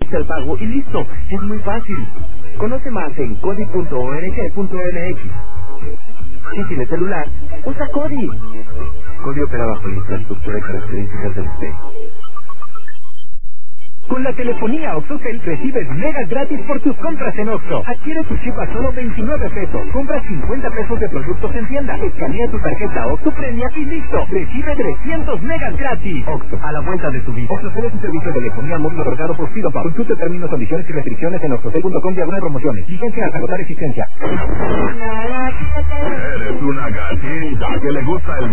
realiza el pago y listo. Es muy fácil. Conoce más en codi.org.mx. Si tienes celular, usa Codi. Codi opera bajo la infraestructura y características del usted. Con la telefonía OxxoCell recibes megas gratis por tus compras en Oxxo. Adquiere tu chip a solo 29 pesos. Compra 50 pesos de productos en tienda. Escanea tu tarjeta Oxxo Premia y listo. Recibe 300 megas gratis. Oxxo, a la vuelta de tu vida. OxxoCell es un servicio de telefonía móvil otorgado por Fidopa. Consulte términos, condiciones y restricciones en oxxocell.com/promociones. Vigencia hasta agotar existencia. Eres una gatita que le gusta el